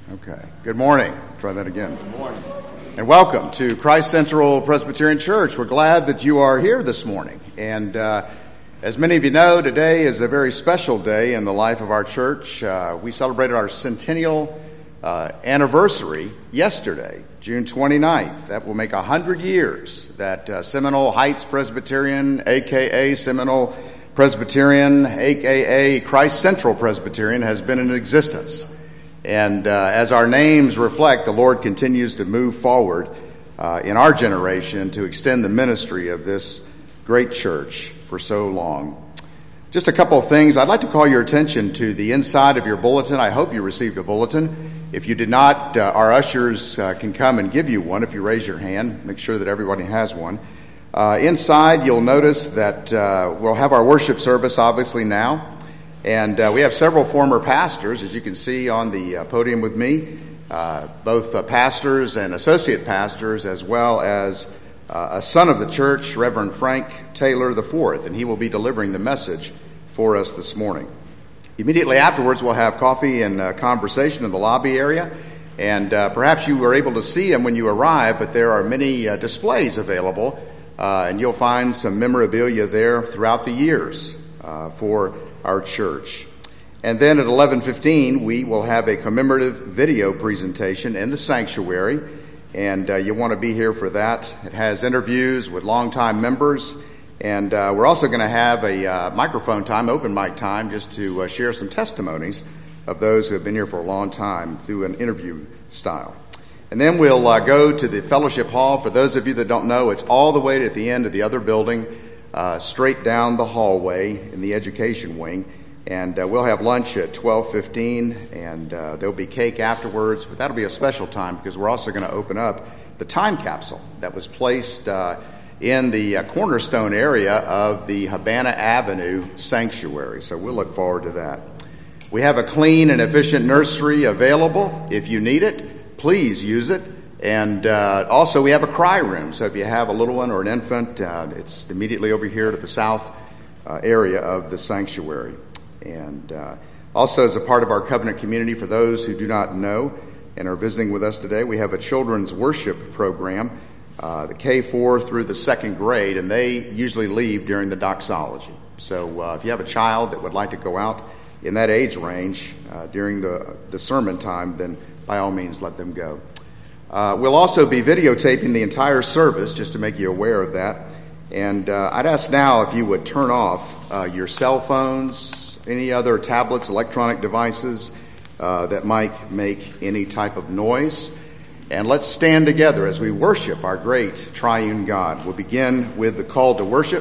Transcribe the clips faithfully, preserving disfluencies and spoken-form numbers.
Okay. Good morning. Try that again. Good morning. And welcome to Christ Central Presbyterian Church. We're glad that you are here this morning. And uh, as many of you know, today is a very special day in the life of our church. Uh, we celebrated our centennial uh, anniversary yesterday, June twenty-ninth. That will make one hundred years that uh, Seminole Heights Presbyterian, a k a. Seminole Presbyterian, a k a. Christ Central Presbyterian, has been in existence. And uh, as our names reflect, the Lord continues to move forward uh, in our generation to extend the ministry of this great church for so long. Just a couple of things. I'd like to call your attention to the inside of your bulletin. I hope you received a bulletin. If you did not, uh, our ushers uh, can come and give you one if you raise your hand. Make sure that everybody has one. Uh, inside, you'll notice that uh, we'll have our worship service, obviously, now. And uh, we have several former pastors, as you can see on the uh, podium with me, uh, both uh, pastors and associate pastors, as well as uh, a son of the church, Reverend Frank Taylor the fourth, and he will be delivering the message for us this morning. Immediately afterwards, we'll have coffee and uh, conversation in the lobby area, and uh, perhaps you were able to see them when you arrived, but there are many uh, displays available, uh, and you'll find some memorabilia there throughout the years uh, for our church. And then at eleven fifteen, we will have a commemorative video presentation in the sanctuary, and uh, you want to be here for that. It has interviews with longtime members, and uh, we're also going to have a uh, microphone time, open mic time, just to uh, share some testimonies of those who have been here for a long time through an interview style. And then we'll uh, go to the fellowship hall. For those of you that don't know, it's all the way at the end of the other building, Uh, straight down the hallway in the education wing, and uh, we'll have lunch at twelve fifteen, and uh, there'll be cake afterwards, but that'll be a special time because we're also going to open up the time capsule that was placed uh, in the uh, cornerstone area of the Havana Avenue Sanctuary, so we'll look forward to that. We have a clean and efficient nursery available. If you need it, please use it. And uh, also we have a cry room, so if you have a little one or an infant, uh, it's immediately over here to the south uh, area of the sanctuary. And uh, also as a part of our covenant community, for those who do not know and are visiting with us today, we have a children's worship program, uh, the K four through the second grade, and they usually leave during the doxology. So uh, if you have a child that would like to go out in that age range uh, during the, the sermon time, then by all means let them go. Uh, we'll also be videotaping the entire service, just to make you aware of that. And uh, I'd ask now if you would turn off uh, your cell phones, any other tablets, electronic devices uh, that might make any type of noise. And let's stand together as we worship our great triune God. We'll begin with the call to worship.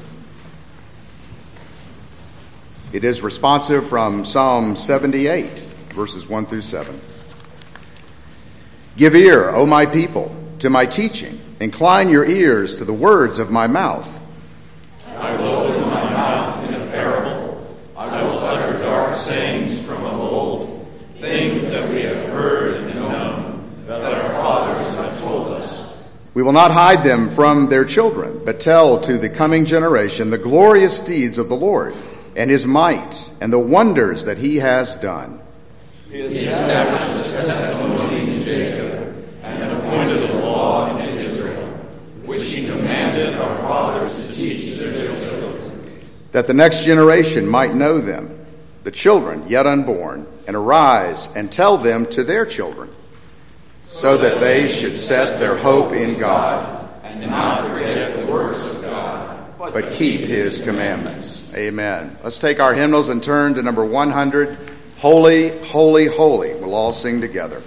It is responsive from Psalm seventy-eight, verses one through seven. Give ear, O my people, to my teaching. Incline your ears to the words of my mouth. I will open my mouth in a parable. I will utter dark sayings from of old, things that we have heard and known, that our fathers have told us. We will not hide them from their children, but tell to the coming generation the glorious deeds of the Lord, and his might, and the wonders that he has done. He established a testimony in Jacob, appointed a law in Israel, which he commanded our fathers to teach their children, that the next generation might know them, the children yet unborn, and arise and tell them to their children, so that they should set their hope in God, and not forget the works of God, but keep his commandments. Amen. Let's take our hymnals and turn to number one hundred, Holy, Holy, Holy. We'll all sing together.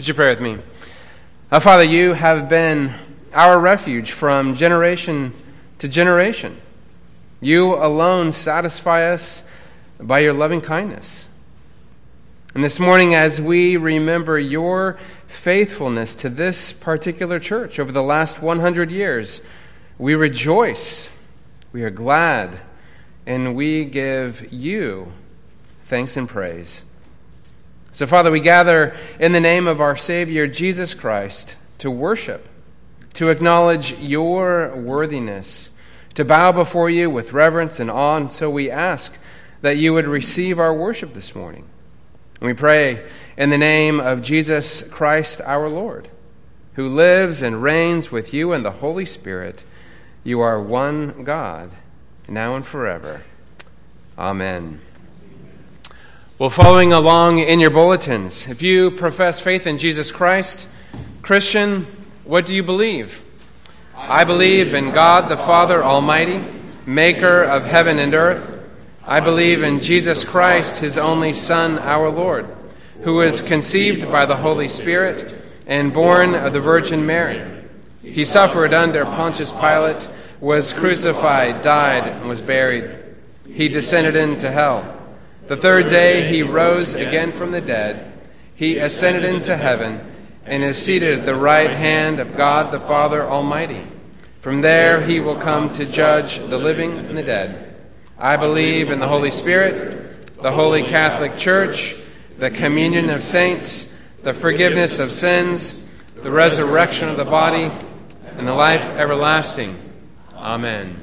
Would you pray with me? Uh, Father, you have been our refuge from generation to generation. You alone satisfy us by your loving kindness. And this morning, as we remember your faithfulness to this particular church over the last one hundred years, we rejoice, we are glad, and we give you thanks and praise. So, Father, we gather in the name of our Savior, Jesus Christ, to worship, to acknowledge your worthiness, to bow before you with reverence and awe. And so we ask that you would receive our worship this morning. And we pray in the name of Jesus Christ our Lord, who lives and reigns with you in the Holy Spirit. You are one God, now and forever. Amen. Well, following along in your bulletins, if you profess faith in Jesus Christ, Christian, what do you believe? I believe in God the Father Almighty, maker of heaven and earth. I believe in Jesus Christ, his only Son, our Lord, who was conceived by the Holy Spirit and born of the Virgin Mary. He suffered under Pontius Pilate, was crucified, died, and was buried. He descended into hell. The third day he rose again from the dead. He ascended into heaven and is seated at the right hand of God the Father Almighty. From there he will come to judge the living and the dead. I believe in the Holy Spirit, the Holy Catholic Church, the communion of saints, the forgiveness of sins, the resurrection of the body, and the life everlasting. Amen.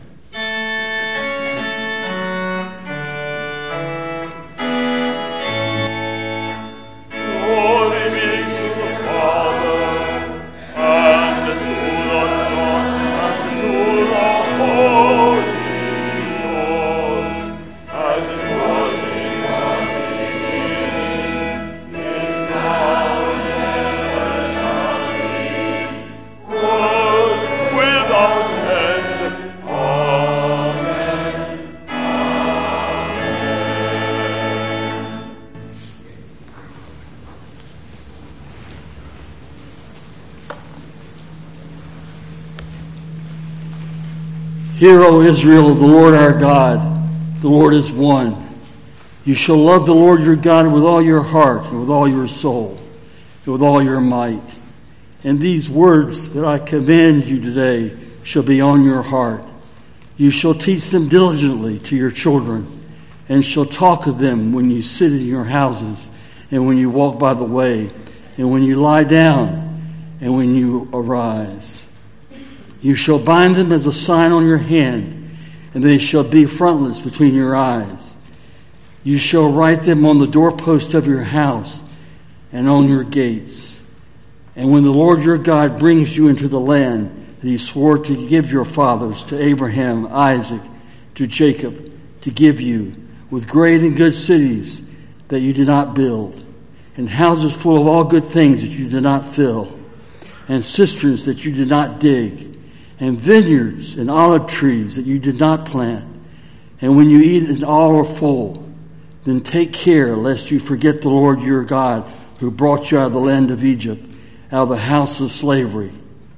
Hear, O Israel, the Lord our God, the Lord is one. You shall love the Lord your God with all your heart, and with all your soul, and with all your might. And these words that I command you today shall be on your heart. You shall teach them diligently to your children, and shall talk of them when you sit in your houses, and when you walk by the way, and when you lie down, and when you arise. You shall bind them as a sign on your hand, and they shall be frontlets between your eyes. You shall write them on the doorpost of your house and on your gates. And when the Lord your God brings you into the land that he swore to give your fathers, to Abraham, Isaac, to Jacob, to give you, with great and good cities that you did not build, and houses full of all good things that you did not fill, and cisterns that you did not dig, and vineyards and olive trees that you did not plant. And when you eat and all are full, then take care lest you forget the Lord your God, who brought you out of the land of Egypt, out of the house of slavery.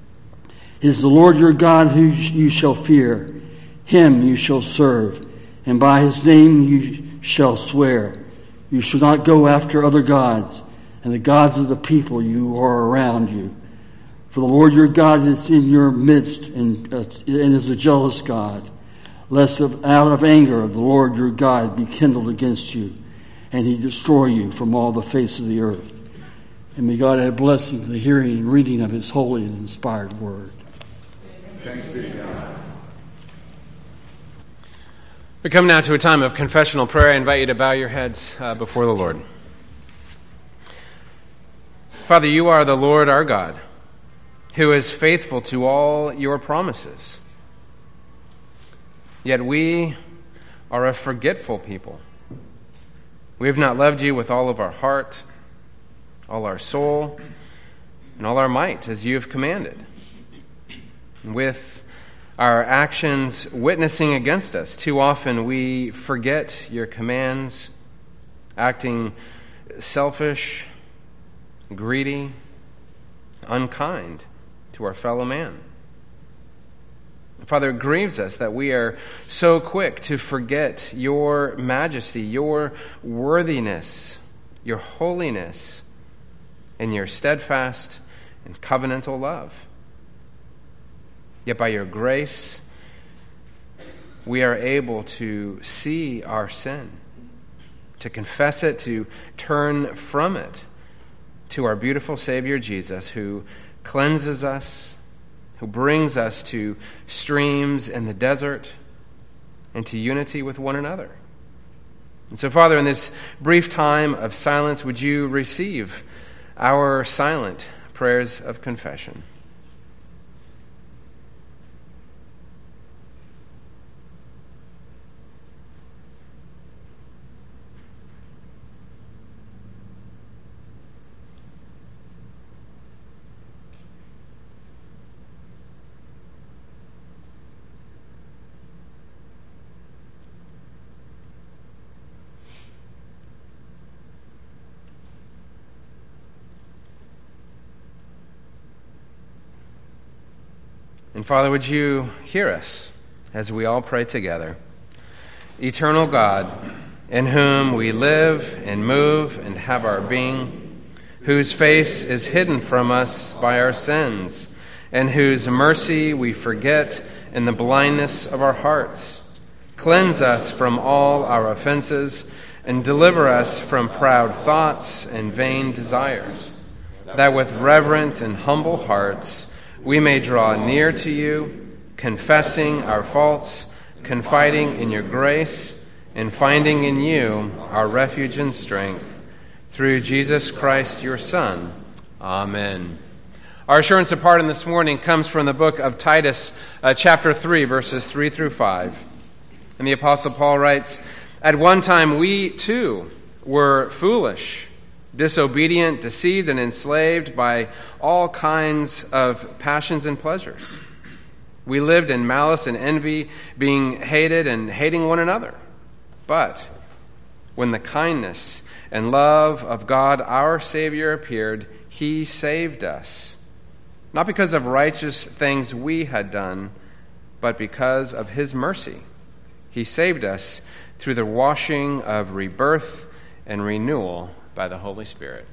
It is the Lord your God who you shall fear. Him you shall serve, and by his name you shall swear. You shall not go after other gods, and the gods of the people you are around you. For the Lord your God is in your midst, and, uh, and is a jealous God, lest of, out of anger of the Lord your God be kindled against you, and he destroy you from all the face of the earth. And may God add blessing to the hearing and reading of his holy and inspired word. Thanks be to God. We come now to a time of confessional prayer. I invite you to bow your heads uh, before the Lord. Father, you are the Lord our God, who is faithful to all your promises. Yet we are a forgetful people. We have not loved you with all of our heart, all our soul, and all our might, as you have commanded. With our actions witnessing against us, too often we forget your commands, acting selfish, greedy, unkind to our fellow man. Father, it grieves us that we are so quick to forget your majesty, your worthiness, your holiness, and your steadfast and covenantal love. Yet by your grace, we are able to see our sin, to confess it, to turn from it to our beautiful Savior Jesus, who cleanses us, who brings us to streams in the desert and to unity with one another. And so, Father, in this brief time of silence, would you receive our silent prayers of confession? And Father, would you hear us as we all pray together? Eternal God, in whom we live and move and have our being, whose face is hidden from us by our sins, and whose mercy we forget in the blindness of our hearts, cleanse us from all our offenses and deliver us from proud thoughts and vain desires, that with reverent and humble hearts we may draw near to you, confessing our faults, confiding in your grace, and finding in you our refuge and strength. Through Jesus Christ, your Son. Amen. Our assurance of pardon this morning comes from the book of Titus, uh, chapter three, verses three through five. And the Apostle Paul writes, "At one time we too were foolish, disobedient, deceived, and enslaved by all kinds of passions and pleasures. We lived in malice and envy, being hated and hating one another. But when the kindness and love of God our Savior appeared, he saved us, not because of righteous things we had done, but because of his mercy. He saved us through the washing of rebirth and renewal by the Holy Spirit."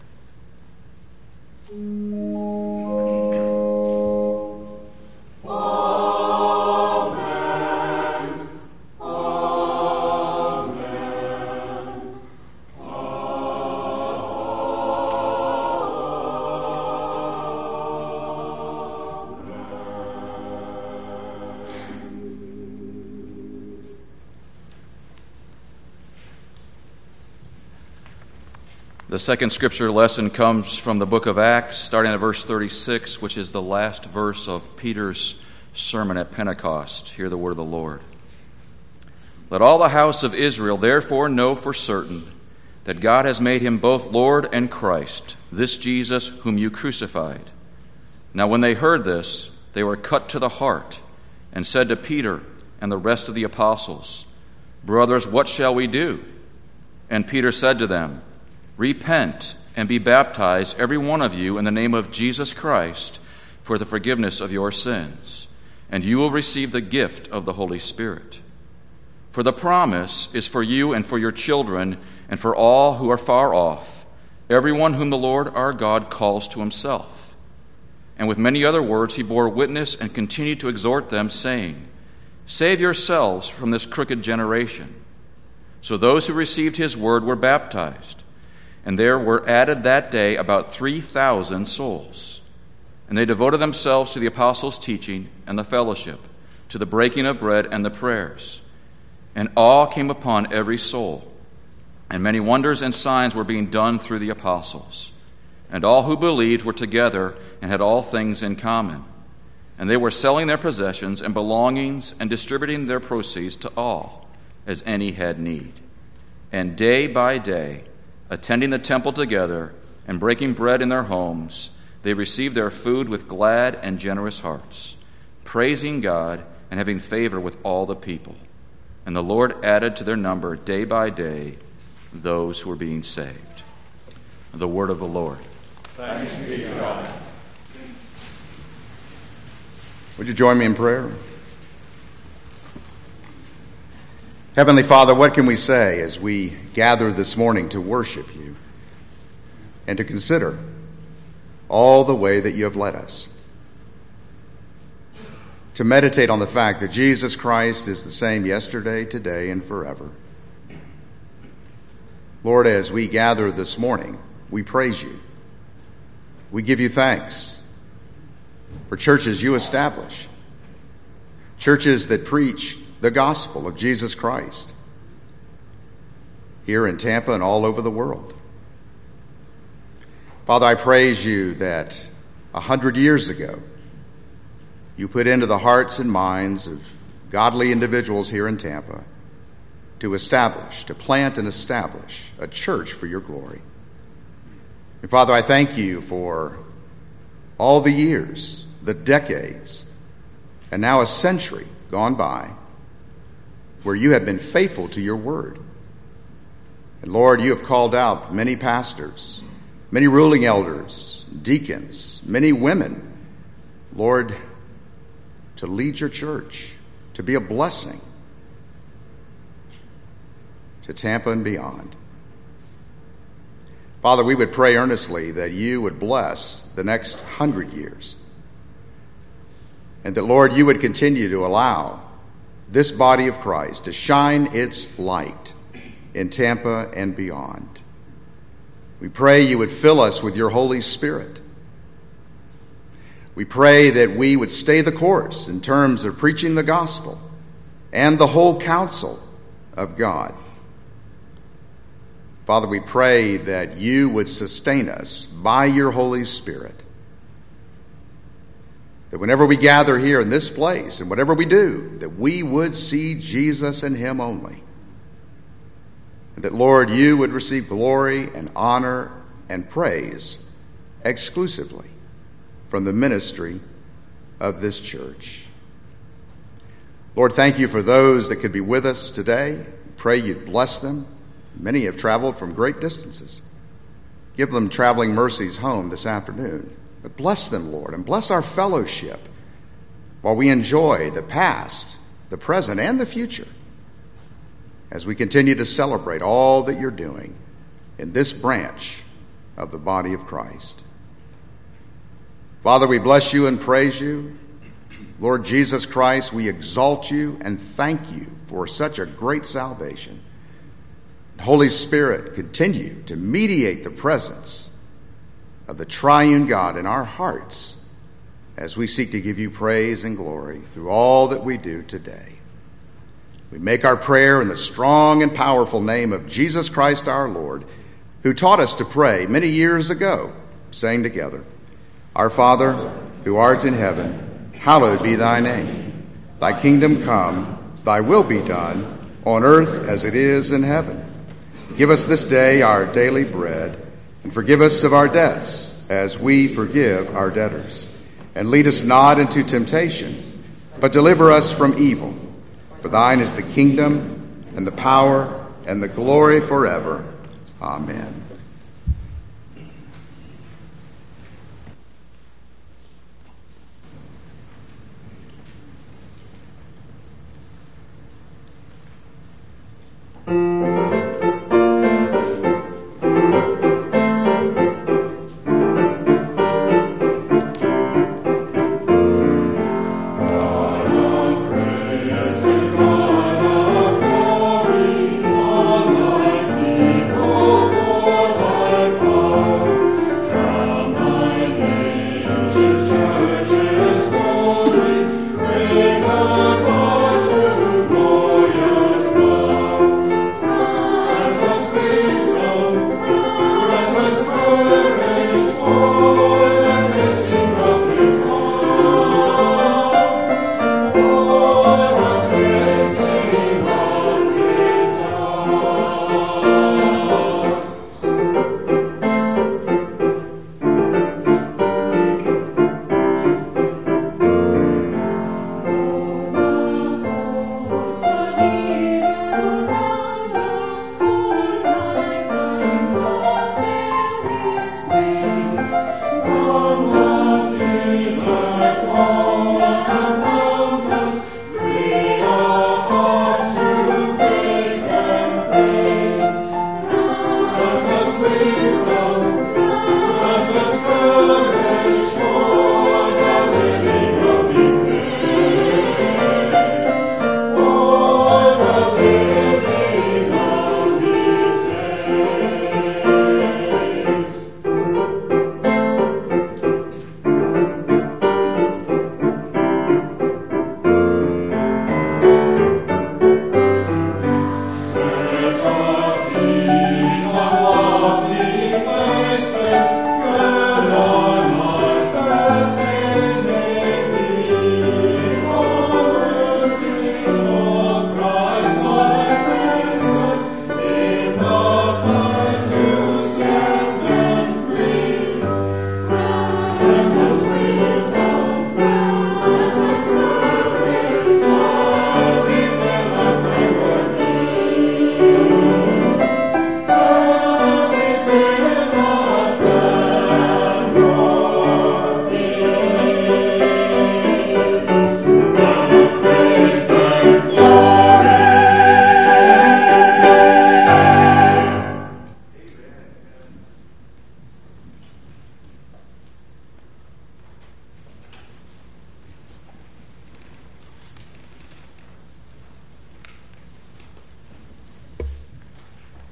The second scripture lesson comes from the book of Acts, starting at verse thirty-six, which is the last verse of Peter's sermon at Pentecost. Hear the word of the Lord. "Let all the house of Israel therefore know for certain that God has made him both Lord and Christ, this Jesus whom you crucified." Now when they heard this, they were cut to the heart, and said to Peter and the rest of the apostles, "Brothers, what shall we do?" And Peter said to them, "Repent and be baptized, every one of you, in the name of Jesus Christ, for the forgiveness of your sins, and you will receive the gift of the Holy Spirit. For the promise is for you and for your children and for all who are far off, everyone whom the Lord our God calls to himself." And with many other words he bore witness and continued to exhort them, saying, "Save yourselves from this crooked generation." So those who received his word were baptized. And there were added that day about three thousand souls. And they devoted themselves to the apostles' teaching and the fellowship, to the breaking of bread and the prayers. And awe came upon every soul. And many wonders and signs were being done through the apostles. And all who believed were together and had all things in common. And they were selling their possessions and belongings and distributing their proceeds to all, as any had need. And day by day, attending the temple together and breaking bread in their homes, they received their food with glad and generous hearts, praising God and having favor with all the people. And the Lord added to their number day by day those who were being saved. The word of the Lord. Thanks be to God. Would you join me in prayer? Heavenly Father, what can we say as we gather this morning to worship you and to consider all the way that you have led us? To meditate on the fact that Jesus Christ is the same yesterday, today, and forever. Lord, as we gather this morning, we praise you. We give you thanks for churches you establish, churches that preach the gospel of Jesus Christ here in Tampa and all over the world. Father, I praise you that a hundred years ago, you put into the hearts and minds of godly individuals here in Tampa to establish, to plant and establish a church for your glory. And Father, I thank you for all the years, the decades, and now a century gone by where you have been faithful to your word. And Lord, you have called out many pastors, many ruling elders, deacons, many women, Lord, to lead your church, to be a blessing to Tampa and beyond. Father, we would pray earnestly that you would bless the next hundred years, and that, Lord, you would continue to allow this body of Christ to shine its light in Tampa and beyond. We pray you would fill us with your Holy Spirit. We pray that we would stay the course in terms of preaching the gospel and the whole counsel of God. Father, we pray that you would sustain us by your Holy Spirit, that whenever we gather here in this place and whatever we do, that we would see Jesus and him only. And that, Lord, you would receive glory and honor and praise exclusively from the ministry of this church. Lord, thank you for those that could be with us today. Pray you'd bless them. Many have traveled from great distances. Give them traveling mercies home this afternoon. But bless them, Lord, and bless our fellowship while we enjoy the past, the present, and the future as we continue to celebrate all that you're doing in this branch of the body of Christ. Father, we bless you and praise you. Lord Jesus Christ, we exalt you and thank you for such a great salvation. Holy Spirit, continue to mediate the presence of the triune God in our hearts as we seek to give you praise and glory through all that we do today. We make our prayer in the strong and powerful name of Jesus Christ our Lord, who taught us to pray many years ago, saying together, Our Father, who art in heaven, hallowed be thy name. Thy kingdom come, thy will be done, on earth as it is in heaven. Give us this day our daily bread, and forgive us of our debts, as we forgive our debtors. And lead us not into temptation, but deliver us from evil. For thine is the kingdom, and the power, and the glory forever. Amen. God of glory, on thy people.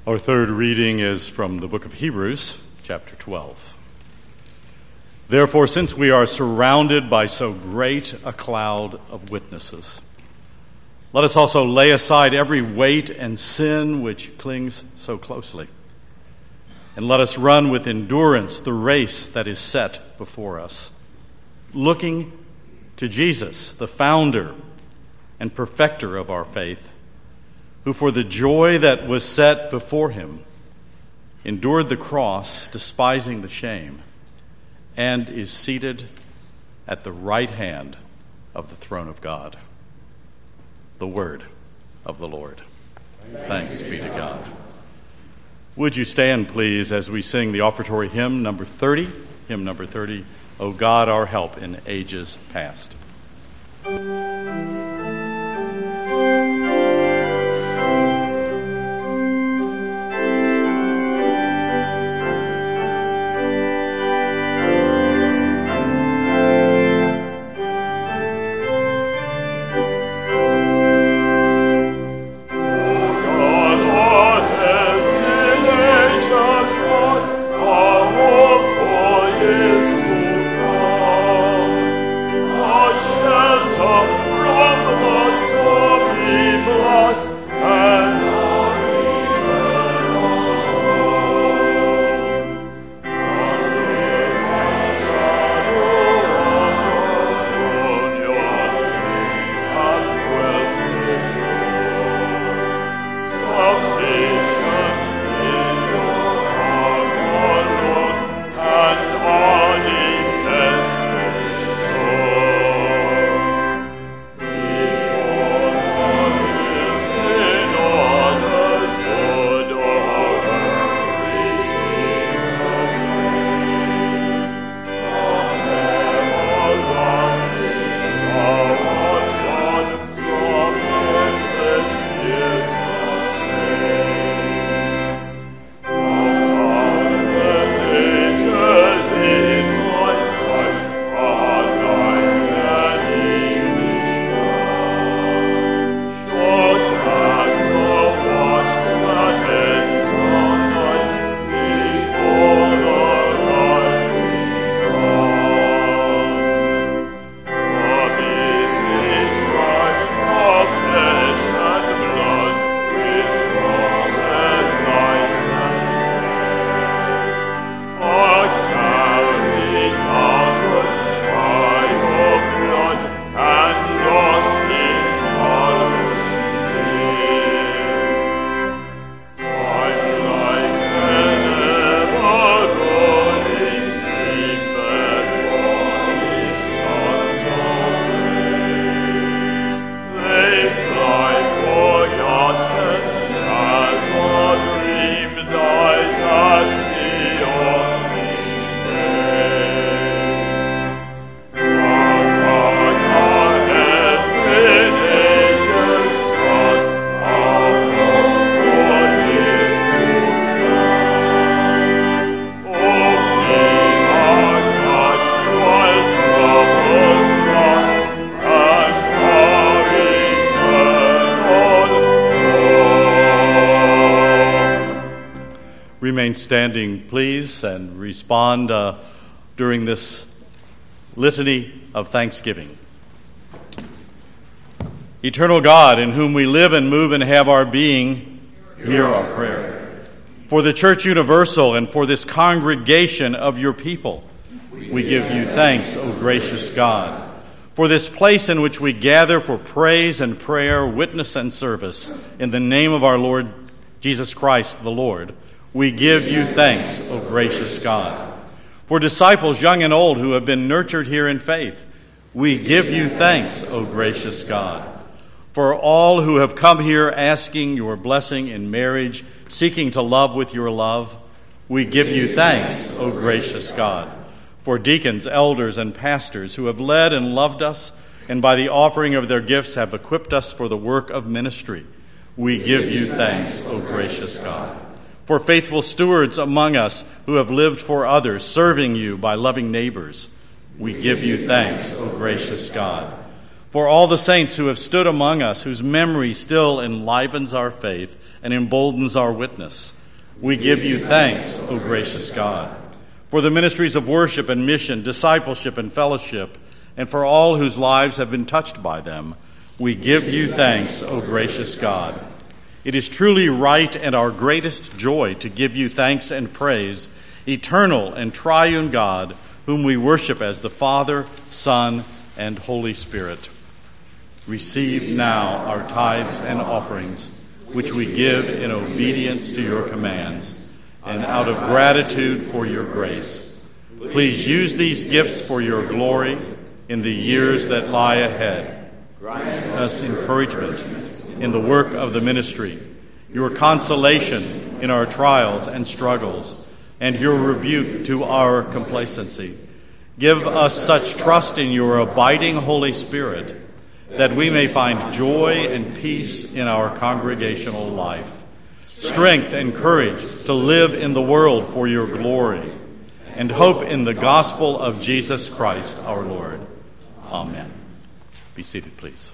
Our third reading is from the book of Hebrews, chapter twelve. Therefore, since we are surrounded by so great a cloud of witnesses, let us also lay aside every weight and sin which clings so closely, and let us run with endurance the race that is set before us, looking to Jesus, the founder and perfecter of our faith, who for the joy that was set before him endured the cross, despising the shame, and is seated at the right hand of the throne of God. The word of the Lord. Thanks be to God. Would you stand, please, as we sing the offertory hymn number thirty, hymn number thirty, O God, our help in ages past. Remain standing, please, and respond uh, during this litany of thanksgiving. Eternal God, in whom we live and move and have our being, hear our prayer. For the Church Universal and for this congregation of your people, we give you thanks, O gracious God. For this place in which we gather for praise and prayer, witness and service, in the name of our Lord Jesus Christ, the Lord, we give you thanks, O gracious God. For disciples young and old who have been nurtured here in faith, we give you thanks, O gracious God. For all who have come here asking your blessing in marriage, seeking to love with your love, we give you thanks, O gracious God. For deacons, elders, and pastors who have led and loved us, and by the offering of their gifts have equipped us for the work of ministry, we give you thanks, O gracious God. For faithful stewards among us who have lived for others, serving you by loving neighbors, we give you thanks, O gracious God. For all the saints who have stood among us, whose memory still enlivens our faith and emboldens our witness, We give you thanks, O gracious God, for the ministries of worship and mission, discipleship and fellowship, and for all whose lives have been touched by them. We give you thanks, O gracious God. It is truly right and our greatest joy to give you thanks and praise, eternal and triune God, whom we worship as the Father, Son, and Holy Spirit. Receive now our tithes and offerings, which we give in obedience to your commands, and out of gratitude for your grace. Please use these gifts for your glory in the years that lie ahead. Grant us encouragement in the work of the ministry, your consolation in our trials and struggles, and your rebuke to our complacency. Give us such trust in your abiding Holy Spirit that we may find joy and peace in our congregational life, strength and courage to live in the world for your glory, and hope in the gospel of Jesus Christ our Lord. Amen. Be seated, please.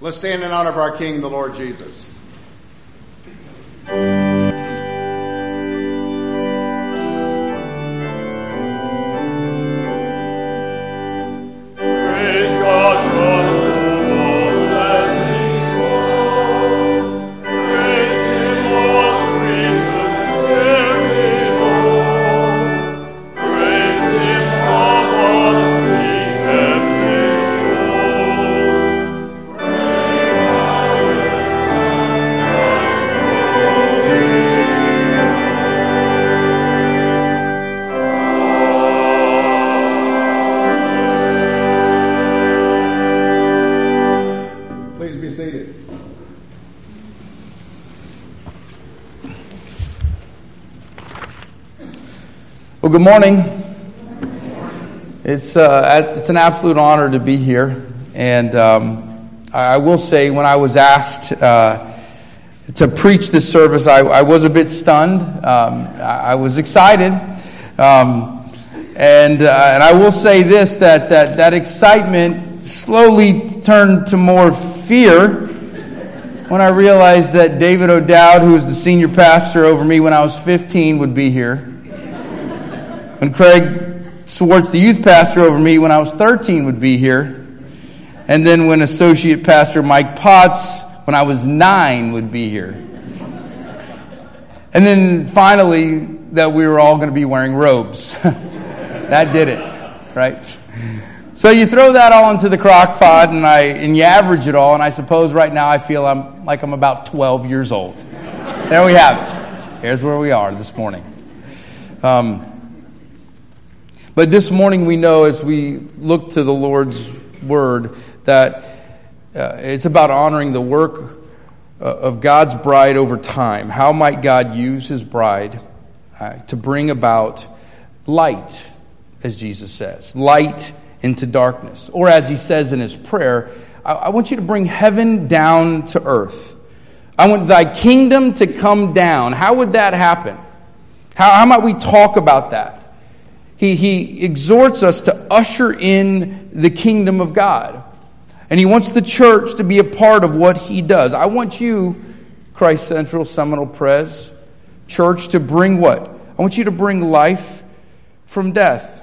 Let's stand in honor of our King, the Lord Jesus. Well, good morning. It's uh, it's an absolute honor to be here, and um, I will say, when I was asked uh, to preach this service, I, I was a bit stunned. Um, I, I was excited, um, and uh, and I will say this: that that that excitement slowly turned to more fear when I realized that David O'Dowd, who was the senior pastor over me when I was fifteen, would be here. When Craig Swartz, the youth pastor over me when I was thirteen, would be here. And then when Associate Pastor Mike Potts, when I was nine, would be here. And then finally, that we were all going to be wearing robes. That did it, right? So you throw that all into the crock pot, and I and you average it all, and I suppose right now I feel I'm like I'm about twelve years old. There we have it. Here's where we are this morning. Um... But this morning we know, as we look to the Lord's Word, that uh, it's about honoring the work uh, of God's bride over time. How might God use His bride uh, to bring about light, as Jesus says, light into darkness? Or as He says in His prayer, I, I want you to bring heaven down to earth. I want Thy kingdom to come down. How would that happen? How, how might we talk about that? He, he exhorts us to usher in the kingdom of God. And He wants the church to be a part of what He does. I want you, Christ Central Seminole Pres Church, to bring what? I want you to bring life from death.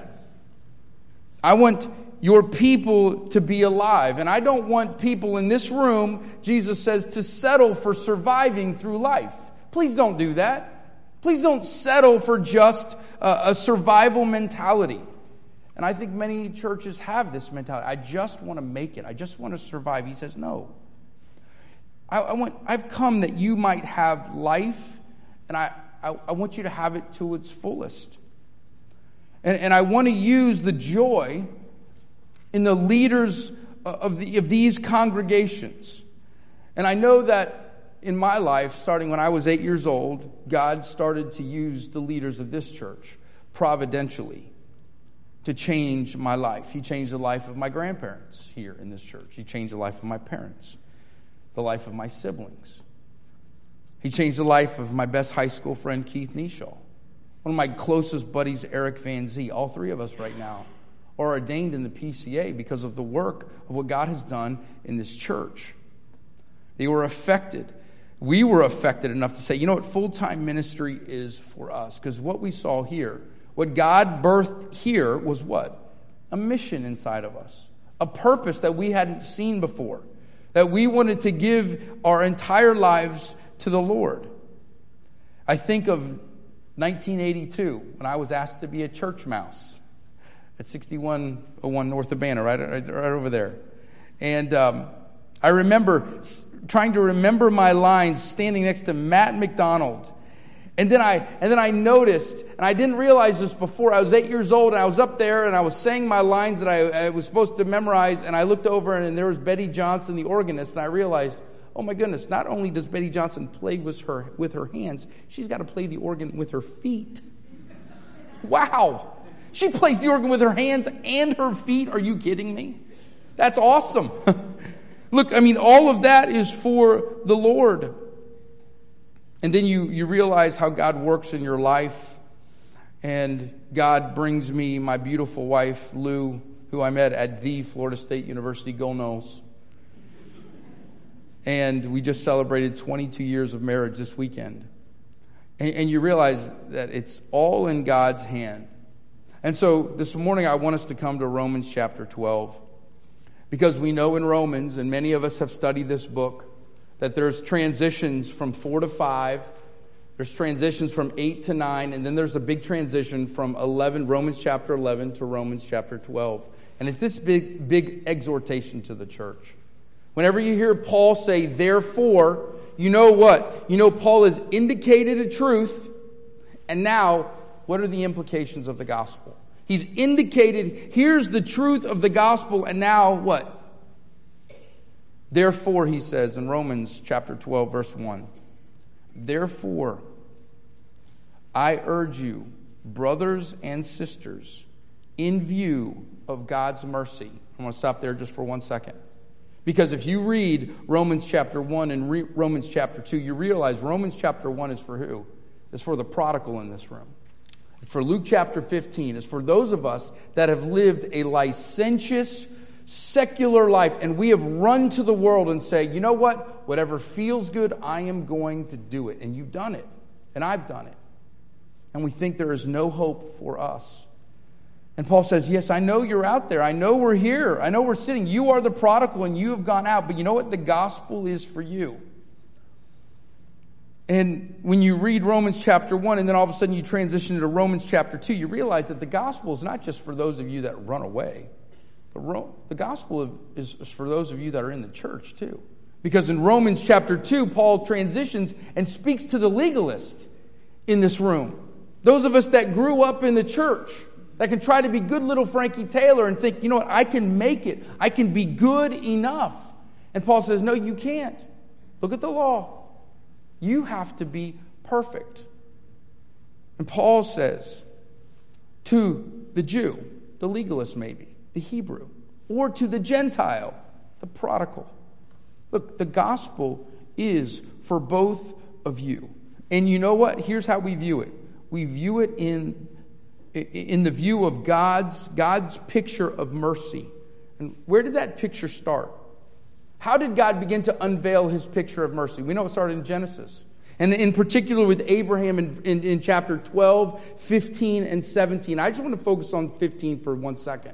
I want your people to be alive. And I don't want people in this room, Jesus says, to settle for surviving through life. Please don't do that. Please don't settle for just a, a survival mentality. And I think many churches have this mentality. I just want to make it. I just want to survive. He says, no. I, I want, I've come that you might have life, and I, I, I want you to have it to its fullest. And, and I want to use the joy in the leaders of, the, of these congregations. And I know that in my life, starting when I was eight years old, God started to use the leaders of this church providentially to change my life. He changed the life of my grandparents here in this church. He changed the life of my parents, the life of my siblings. He changed the life of my best high school friend, Keith Neshaw. One of my closest buddies, Eric Van Zee. All three of us right now are ordained in the P C A because of the work of what God has done in this church. They were affected. We were affected enough to say, you know what, full-time ministry is for us. Because what we saw here, what God birthed here was what? A mission inside of us. A purpose that we hadn't seen before. That we wanted to give our entire lives to the Lord. I think of nineteen eighty-two, when I was asked to be a church mouse at sixty-one oh one North Urbana, right, right, right over there. And um, I remember trying to remember my lines standing next to Matt McDonald. And then I and then I noticed, and I didn't realize this before, I was eight years old, and I was up there, and I was saying my lines that I, I was supposed to memorize, and I looked over, and there was Betty Johnson, the organist, and I realized, oh my goodness, not only does Betty Johnson play with her, with her hands, she's got to play the organ with her feet. Wow! She plays the organ with her hands and her feet. Are you kidding me? That's awesome. Look, I mean, all of that is for the Lord. And then you, you realize how God works in your life. And God brings me my beautiful wife, Lou, who I met at the Florida State University Go Noles. And we just celebrated twenty-two years of marriage this weekend. And, and you realize that it's all in God's hand. And so this morning I want us to come to Romans chapter twelve. Because we know in Romans, and many of us have studied this book, that there's transitions from four to five, there's transitions from eight to nine, and then there's a big transition from eleven, Romans chapter eleven to Romans chapter twelve. And it's this big, big exhortation to the church. Whenever you hear Paul say, therefore, you know what? You know Paul has indicated a truth, and now, what are the implications of the gospel? He's indicated, here's the truth of the gospel, and now what? Therefore, he says in Romans chapter twelve, verse one, therefore, I urge you, brothers and sisters, in view of God's mercy. I'm going to stop there just for one second. Because if you read Romans chapter one and re- Romans chapter two, you realize Romans chapter one is for who? It's for the prodigal in this room. It's for Luke chapter fifteen. It's for those of us that have lived a licentious, secular life, and we have run to the world and say, you know what? Whatever feels good, I am going to do it. And you've done it. And I've done it. And we think there is no hope for us. And Paul says, yes, I know you're out there. I know we're here. I know we're sitting. You are the prodigal and you have gone out. But you know what? The gospel is for you. And when you read Romans chapter one and then all of a sudden you transition into Romans chapter two, you realize that the gospel is not just for those of you that run away. The, the gospel is, is for those of you that are in the church too. Because in Romans chapter two, Paul transitions and speaks to the legalist in this room. Those of us that grew up in the church, that can try to be good little Frankie Taylor and think, you know what, I can make it. I can be good enough. And Paul says, no, you can't. Look at the law. You have to be perfect. And Paul says to the Jew, the legalist maybe, the Hebrew, or to the Gentile, the prodigal. Look, the gospel is for both of you. And you know what? Here's how we view it. We view it in, in the view of God's, God's picture of mercy. And where did that picture start? How did God begin to unveil his picture of mercy? We know it started in Genesis. And in particular with Abraham in, in, in chapter twelve, fifteen, and seventeen. I just want to focus on fifteen for one second.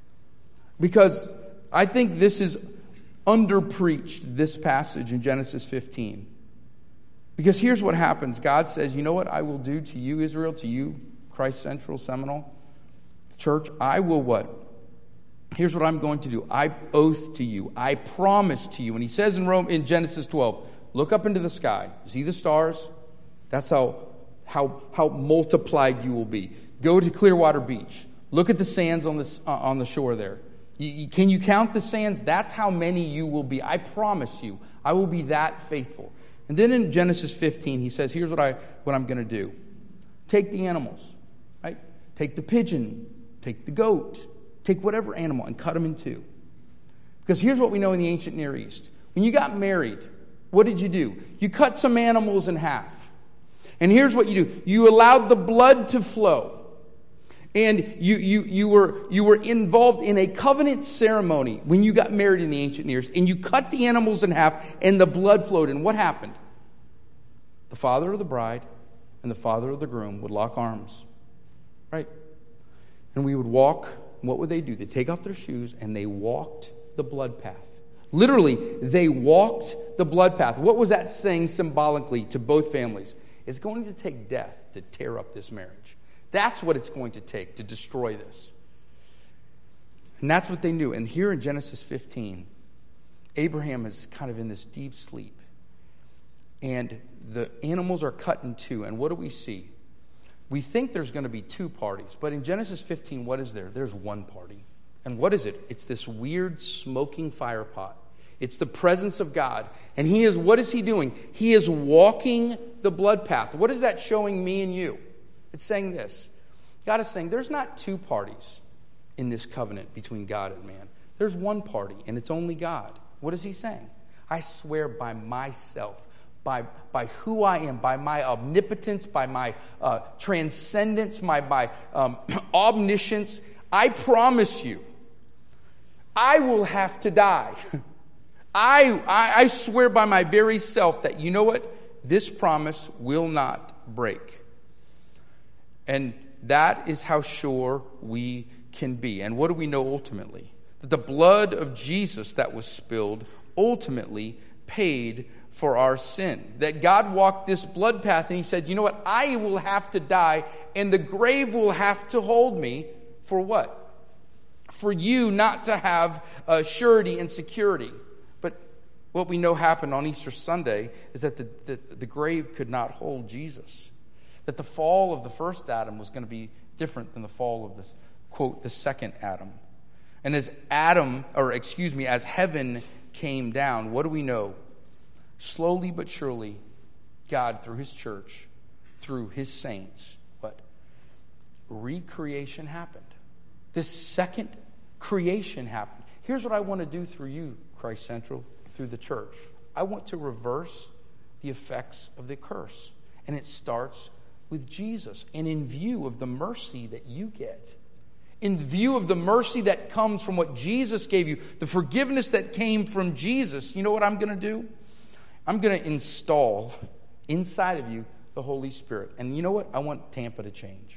Because I think this is underpreached, this passage in Genesis fifteen. Because here's what happens. God says, you know what I will do to you, Israel, to you, Christ Central, Seminole Church? I will what? Here's what I'm going to do. I oath to you. I promise to you. And he says in Rome, in Genesis twelve, look up into the sky. See the stars? That's how, how, how multiplied you will be. Go to Clearwater Beach. Look at the sands on the, uh, on the shore there. You, you, can you count the sands? That's how many you will be. I promise you. I will be that faithful. And then in Genesis fifteen, he says, here's what, I, what I'm going to do. Take the animals. Right? Take the pigeon. Take the goat. Take whatever animal and cut them in two. Because here's what we know in the ancient Near East. When you got married, what did you do? You cut some animals in half. And here's what you do. You allowed the blood to flow. And you, you, you, were, you were involved in a covenant ceremony when you got married in the ancient Near East. And you cut the animals in half and the blood flowed. And what happened? The father of the bride and the father of the groom would lock arms. Right? And we would walk. What would they do? They take off their shoes and they walked the blood path. Literally, they walked the blood path. What was that saying symbolically to both families? It's going to take death to tear up this marriage. That's what it's going to take to destroy this. And that's what they knew. And here in Genesis fifteen, Abraham is kind of in this deep sleep. And the animals are cut in two. And what do we see? We think there's going to be two parties. But in Genesis fifteen, what is there? There's one party. And what is it? It's this weird smoking fire pot. It's the presence of God. And he is, what is he doing? He is walking the blood path. What is that showing me and you? It's saying this. God is saying there's not two parties in this covenant between God and man. There's one party, and it's only God. What is he saying? I swear by myself, by, by who I am, by my omnipotence, by my uh, transcendence, my, by um, omniscience, I promise you, I will have to die. I, I, I swear by my very self that, you know what? This promise will not break. And that is how sure we can be. And what do we know ultimately? That the blood of Jesus that was spilled ultimately paid for our sin. That God walked this blood path and he said, you know what? I will have to die and the grave will have to hold me for what? For you not to have uh, surety and security. But what we know happened on Easter Sunday is that the, the, the grave could not hold Jesus. That the fall of the first Adam was going to be different than the fall of this, quote, the second Adam. And as Adam, or excuse me, as heaven came down, what do we know? Slowly but surely, God, through his church, through his saints, what? Recreation happened. This second creation happened. Here's what I want to do through you, Christ Central, through the church. I want to reverse the effects of the curse. And it starts with Jesus. And in view of the mercy that you get, in view of the mercy that comes from what Jesus gave you, the forgiveness that came from Jesus, you know what I'm going to do? I'm going to install inside of you the Holy Spirit. And you know what? I want Tampa to change.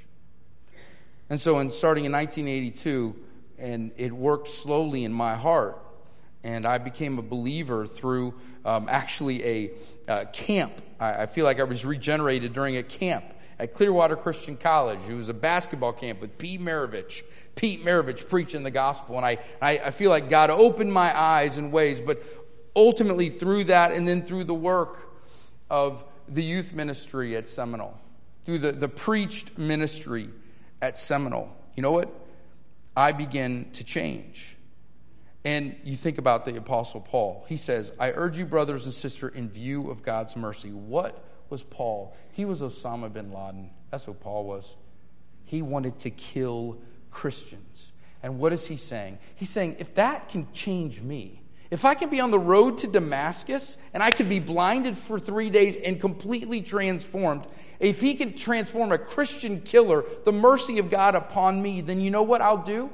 And so in starting in nineteen eighty-two, and it worked slowly in my heart, and I became a believer through um, actually a uh, camp. I, I feel like I was regenerated during a camp at Clearwater Christian College. It was a basketball camp with Pete Maravich. Pete Maravich preaching the gospel. And I, I, I feel like God opened my eyes in ways, but ultimately through that and then through the work of the youth ministry at Seminole, through the, the preached ministry at Seminole, you know what? I began to change. And you think about the Apostle Paul. He says, I urge you, brothers and sisters, in view of God's mercy. What was Paul? He was Osama bin Laden. That's what Paul was. He wanted to kill Christians. And what is he saying? He's saying, if that can change me, if I can be on the road to Damascus and I can be blinded for three days and completely transformed, if he can transform a Christian killer, the mercy of God upon me, then you know what I'll do?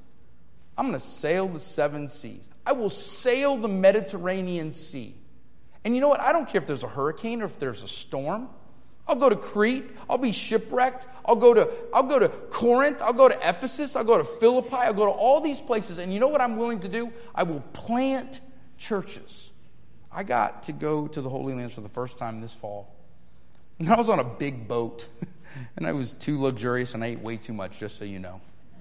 I'm going to sail the seven seas. I will sail the Mediterranean Sea. And you know what? I don't care if there's a hurricane or if there's a storm. I'll go to Crete. I'll be shipwrecked. I'll go to I'll go to Corinth. I'll go to Ephesus. I'll go to Philippi. I'll go to all these places. And you know what I'm willing to do? I will plant churches. I got to go to the Holy Lands for the first time this fall. And I was on a big boat. And I was too luxurious and I ate way too much, just so you know.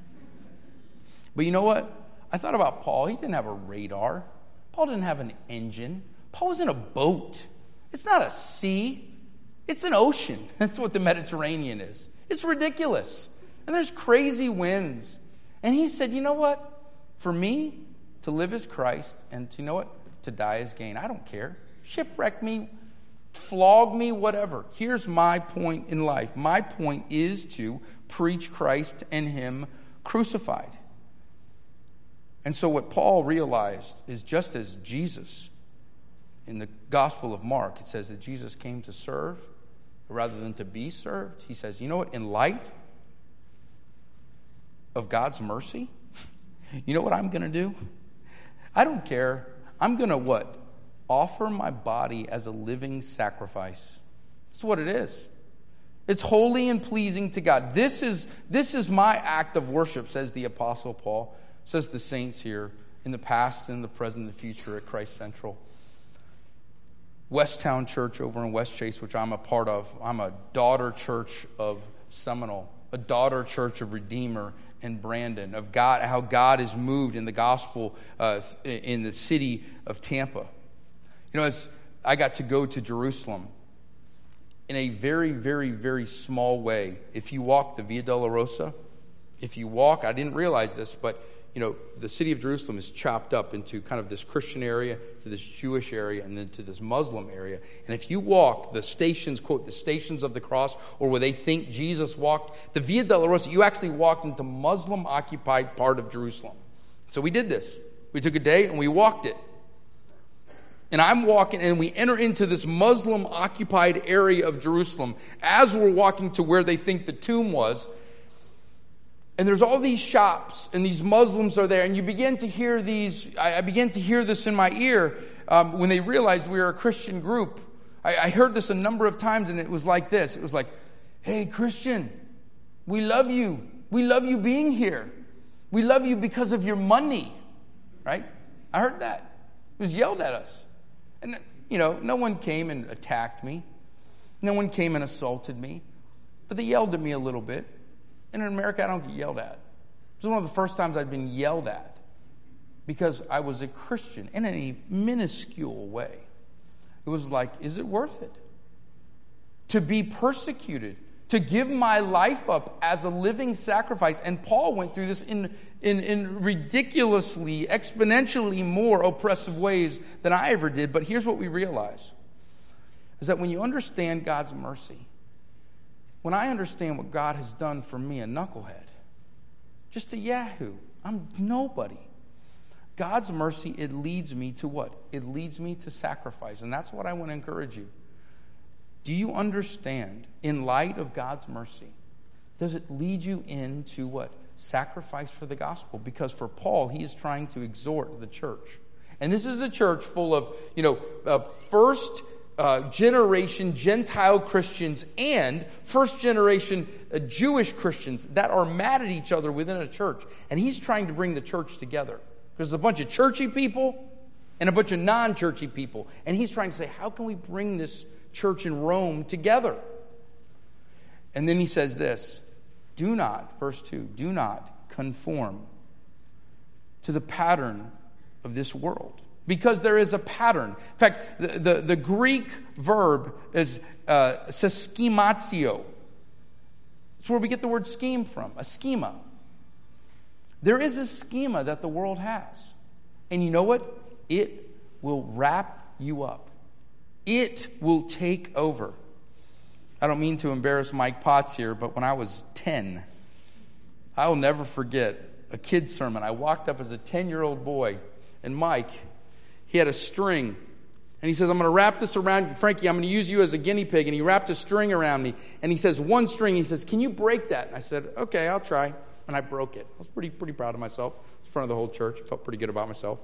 But you know what? I thought about Paul. He didn't have a radar. Paul didn't have an engine. Paul was in a boat. It's not a sea. It's an ocean. That's what the Mediterranean is. It's ridiculous. And there's crazy winds. And he said, you know what? For me, to live is Christ. And to, you know what? To die is gain. I don't care. Shipwreck me. Flog me. Whatever. Here's my point in life. My point is to preach Christ and him crucified. And so what Paul realized is just as Jesus, in the Gospel of Mark, it says that Jesus came to serve rather than to be served. He says, you know what? In light of God's mercy, you know what I'm going to do? I don't care. I'm going to what? Offer my body as a living sacrifice. That's what it is. It's holy and pleasing to God. This is, this is my act of worship, says the Apostle Paul, says the saints here in the past and the present and the future at Christ Central. Westtown Church over in West Chase, which I'm a part of. I'm a daughter church of Seminole, a daughter church of Redeemer and Brandon, of God, how God is moved in the gospel uh, in the city of Tampa. You know, as I got to go to Jerusalem in a very, very, very small way. If you walk the Via Dolorosa, if you walk, I didn't realize this, but you know, the city of Jerusalem is chopped up into kind of this Christian area, to this Jewish area, and then to this Muslim area. And if you walk the stations, quote, the stations of the cross, or where they think Jesus walked, the Via Dolorosa, you actually walked into Muslim-occupied part of Jerusalem. So we did this. We took a day and we walked it. And I'm walking, and we enter into this Muslim-occupied area of Jerusalem as we're walking to where they think the tomb was. And there's all these shops, and these Muslims are there, and you begin to hear these, I began to hear this in my ear, um, when they realized we were a Christian group, I, I heard this a number of times, and it was like this. It was like, hey, Christian, we love you. We love you being here. We love you because of your money, right? I heard that. It was yelled at us. And, you know, no one came and attacked me. No one came and assaulted me. But they yelled at me a little bit. And in America, I don't get yelled at. It was one of the first times I'd been yelled at because I was a Christian in a minuscule way. It was like, is it worth it? To be persecuted, to give my life up as a living sacrifice. And Paul went through this in, in, in ridiculously, exponentially more oppressive ways than I ever did. But here's what we realize, is that when you understand God's mercy, when I understand what God has done for me, a knucklehead, just a yahoo, I'm nobody. God's mercy, it leads me to what? It leads me to sacrifice. And that's what I want to encourage you. Do you understand, in light of God's mercy, does it lead you into what? Sacrifice for the gospel. Because for Paul, he is trying to exhort the church. And this is a church full of, you know, uh, first uh, generation Gentile Christians and first generation uh, Jewish Christians that are mad at each other within a church. And he's trying to bring the church together. There's a bunch of churchy people and a bunch of non-churchy people. And he's trying to say, how can we bring this church in Rome together? And then he says this, do not, verse two, do not conform to the pattern of this world. Because there is a pattern. In fact, the, the, the Greek verb is uh, schematio. It's where we get the word scheme from, a schema. There is a schema that the world has. And you know what? It will wrap you up. It will take over. I don't mean to embarrass Mike Potts here, but when I was ten, I will never forget a kid's sermon. I walked up as a ten-year-old boy, and Mike, he had a string. And he says, I'm going to wrap this around you. Frankie, I'm going to use you as a guinea pig. And he wrapped a string around me. And he says, one string. He says, can you break that? And I said, okay, I'll try. And I broke it. I was pretty pretty proud of myself in front of the whole church. I felt pretty good about myself.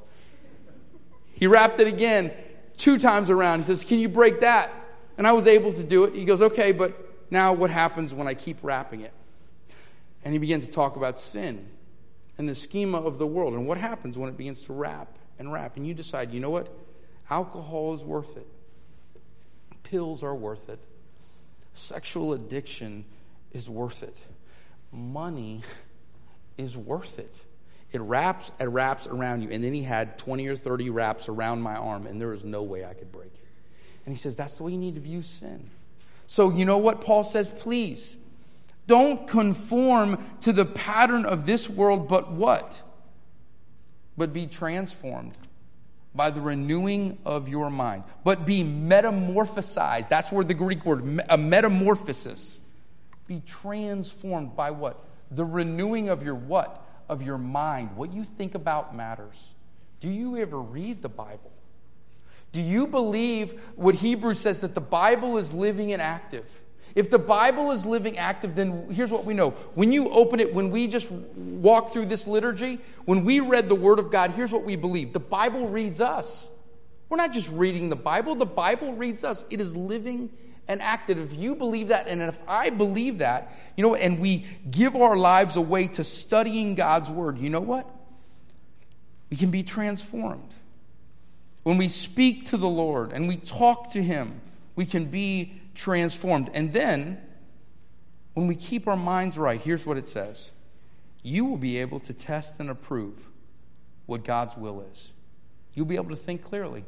He wrapped it again two times around. He says, can you break that? And I was able to do it. He goes, okay, but now what happens when I keep wrapping it? And he begins to talk about sin and the schema of the world and what happens when it begins to wrap and wrap. And you decide, you know what? Alcohol is worth it. Pills are worth it. Sexual addiction is worth it. Money is worth it. It wraps and wraps around you. And then he had twenty or thirty wraps around my arm, and there was no way I could break it. And he says, that's the way you need to view sin. So you know what Paul says? Please, don't conform to the pattern of this world, but what? But be transformed by the renewing of your mind. But be metamorphosized. That's where the Greek word, a metamorphosis. Be transformed by what? The renewing of your what? Of your mind. What you think about matters. Do you ever read the Bible? Do you believe what Hebrews says, that the Bible is living and active? If the Bible is living active, then here's what we know. When you open it, when we just walk through this liturgy, when we read the Word of God, here's what we believe. The Bible reads us. We're not just reading the Bible. The Bible reads us. It is living and active. If you believe that, and if I believe that, you know what, and we give our lives away to studying God's Word, you know what? We can be transformed. When we speak to the Lord and we talk to Him, we can be transformed. And then, when we keep our minds right, here's what it says. You will be able to test and approve what God's will is. You'll be able to think clearly.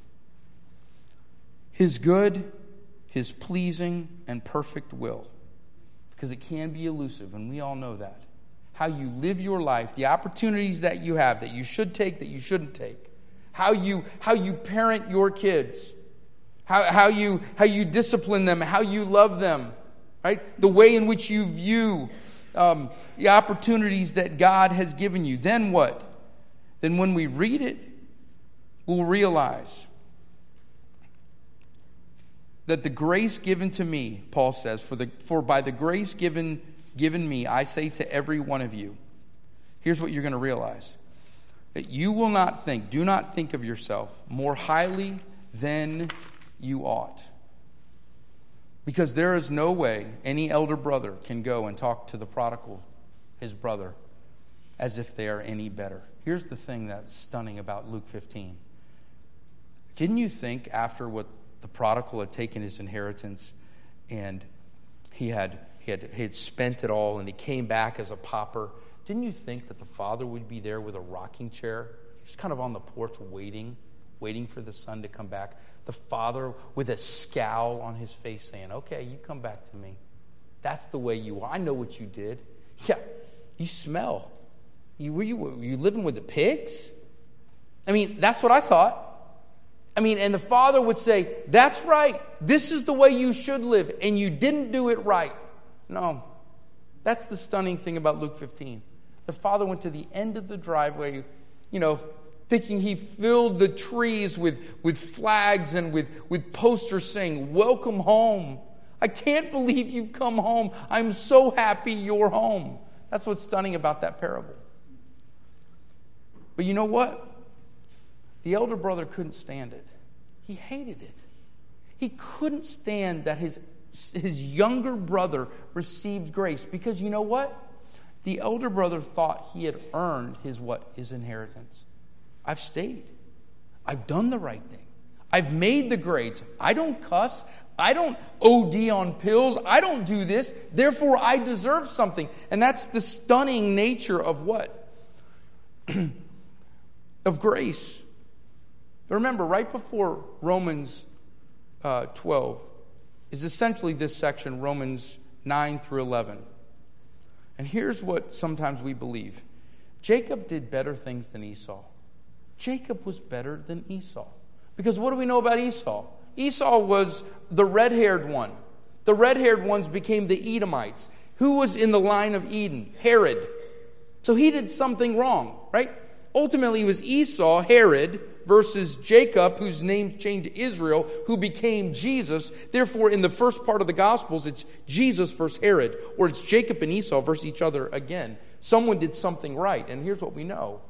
His good, His pleasing, and perfect will. Because it can be elusive, and we all know that. How you live your life, the opportunities that you have, that you should take, that you shouldn't take. How you, how you parent your kids. How, how, you, how you discipline them, how you love them, right? The way in which you view um, the opportunities that God has given you. Then what? Then when we read it, we'll realize that the grace given to me, Paul says, for, the, for by the grace given, given me, I say to every one of you, here's what you're going to realize. that you will not think, do not think of yourself more highly than you ought. Because there is no way any elder brother can go and talk to the prodigal, his brother, as if they are any better. Here's the thing that's stunning about Luke fifteen. Didn't you think after what the prodigal had taken his inheritance and he had, he had, he had spent it all and he came back as a pauper, didn't you think that the father would be there with a rocking chair, just kind of on the porch waiting, waiting for the son to come back? The father with a scowl on his face saying, okay, you come back to me. That's the way you are. I know what you did. Yeah, you smell. You, were, you, were you living with the pigs? I mean, that's what I thought. I mean, and the father would say, that's right. This is the way you should live. And you didn't do it right. No. That's the stunning thing about Luke fifteen. The father went to the end of the driveway, you know, thinking he filled the trees with, with flags and with, with posters saying, welcome home. I can't believe you've come home. I'm so happy you're home. That's what's stunning about that parable. But you know what? The elder brother couldn't stand it. He hated it. He couldn't stand that his, his younger brother received grace. Because you know what? The elder brother thought he had earned his what? His inheritance. I've stayed. I've done the right thing. I've made the grades. I don't cuss. I don't O D on pills. I don't do this. Therefore, I deserve something. And that's the stunning nature of what? Of grace. Remember, right before Romans uh, twelve is essentially this section, Romans nine through eleven. And here's what sometimes we believe. Jacob did better things than Esau. Jacob was better than Esau. Because what do we know about Esau? Esau was the red-haired one. The red-haired ones became the Edomites. Who was in the line of Eden? Herod. So he did something wrong, right? Ultimately, it was Esau, Herod, versus Jacob, whose name changed to Israel, who became Jesus. Therefore, in the first part of the Gospels, it's Jesus versus Herod, or it's Jacob and Esau versus each other again. Someone did something right, and here's what we know.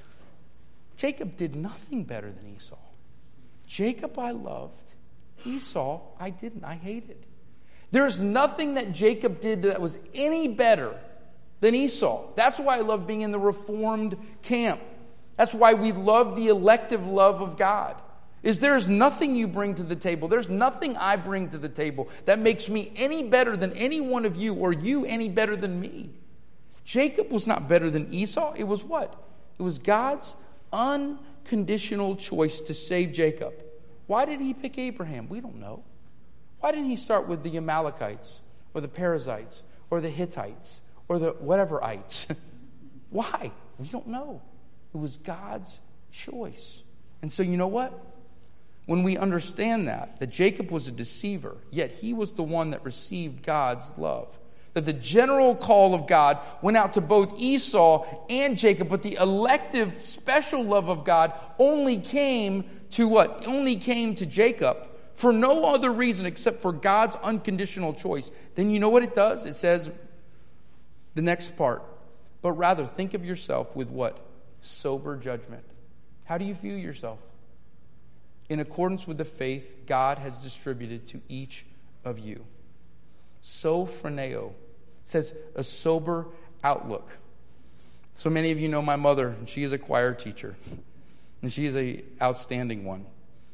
Jacob did nothing better than Esau. Jacob I loved. Esau I didn't. I hated. There's nothing that Jacob did that was any better than Esau. That's why I love being in the Reformed camp. That's why we love the elective love of God. Is there's nothing you bring to the table. There's nothing I bring to the table that makes me any better than any one of you or you any better than me. Jacob was not better than Esau. It was what? It was God's unconditional choice to save Jacob. Why did he pick Abraham? We don't know. Why didn't he start with the Amalekites or the Perizzites or the Hittites or the whateverites? Why? We don't know. It was God's choice. And so you know what? When we understand that, that Jacob was a deceiver, yet he was the one that received God's love. That the general call of God went out to both Esau and Jacob, but the elective special love of God only came to what? Only came to Jacob for no other reason except for God's unconditional choice. Then you know what it does? It says the next part, but rather think of yourself with what? Sober judgment. How do you view yourself? In accordance with the faith God has distributed to each of you. Sophroneo says a sober outlook. So many of you know my mother, and she is a choir teacher, and she is an outstanding one.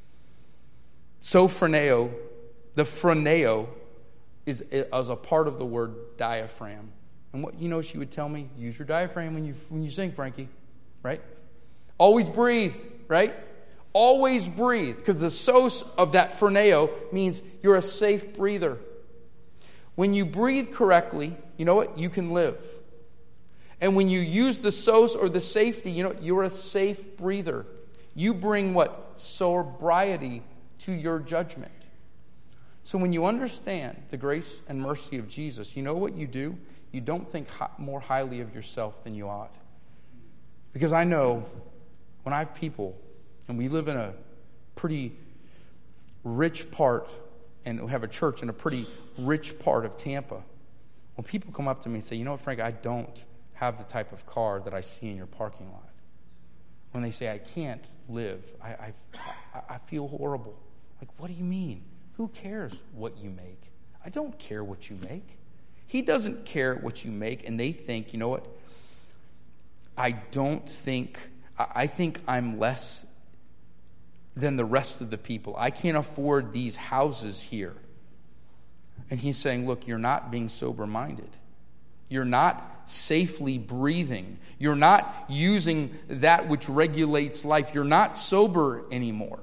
Sophroneo, the phroneo, is, is a part of the word diaphragm. And what you know she would tell me? Use your diaphragm when you when you sing, Frankie. Right? Always breathe, right? Always breathe. Because the sos of that phroneo means you're a safe breather. When you breathe correctly, you know what? You can live. And when you use the sos or the safety, you know, you're a safe breather. You bring what? Sobriety to your judgment. So when you understand the grace and mercy of Jesus, you know what you do? You don't think more highly of yourself than you ought. Because I know when I have people, and we live in a pretty rich part, and we have a church in a pretty rich part of Tampa, when people come up to me and say, you know what, Frank, I don't have the type of car that I see in your parking lot. when they say, I can't live, I, I, I feel horrible. Like, what do you mean? Who cares what you make? I don't care what you make. He doesn't care what you make, and they think, you know what? I don't think, I think I'm less than the rest of the people. I can't afford these houses here. And he's saying, look, you're not being sober-minded. You're not safely breathing. You're not using that which regulates life. You're not sober anymore.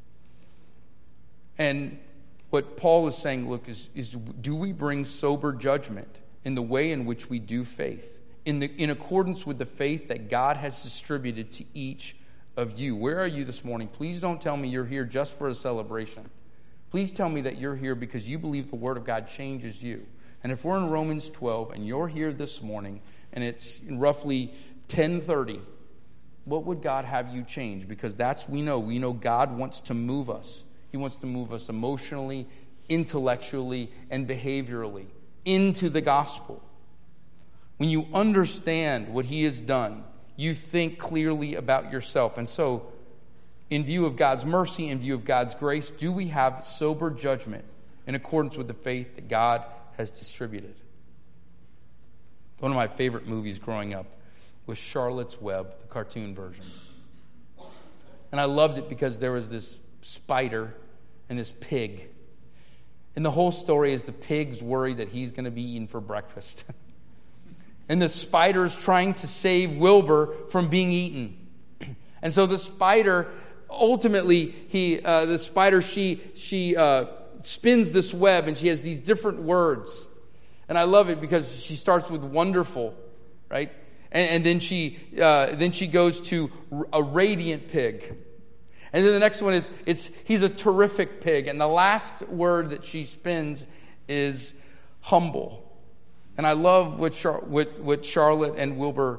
And what Paul is saying, look, is, is do we bring sober judgment in the way in which we do faith, in the in accordance with the faith that God has distributed to each of you? Where are you this morning? Please don't tell me you're here just for a celebration. Please tell me that you're here because you believe the Word of God changes you. And if we're in Romans twelve and you're here this morning and it's roughly ten thirty, what would God have you change? Because that's, we know, we know God wants to move us. He wants to move us emotionally, intellectually, and behaviorally into the gospel. When you understand what He has done, you think clearly about yourself. And so, in view of God's mercy, in view of God's grace, do we have sober judgment in accordance with the faith that God has distributed? One of my favorite movies growing up was Charlotte's Web, the cartoon version. And I loved it because there was this spider and this pig. And the whole story is the pig's worried that he's going to be eaten for breakfast. And the spider's trying to save Wilbur from being eaten. And so the spider, ultimately, he, uh, the spider, she, she uh, spins this web, and she has these different words. And I love it because she starts with wonderful, right? And, and then she, uh, then she goes to a radiant pig. And then the next one is, it's he's a terrific pig. And the last word that she spins is humble. And I love what, Char- what, what Charlotte and Wilbur,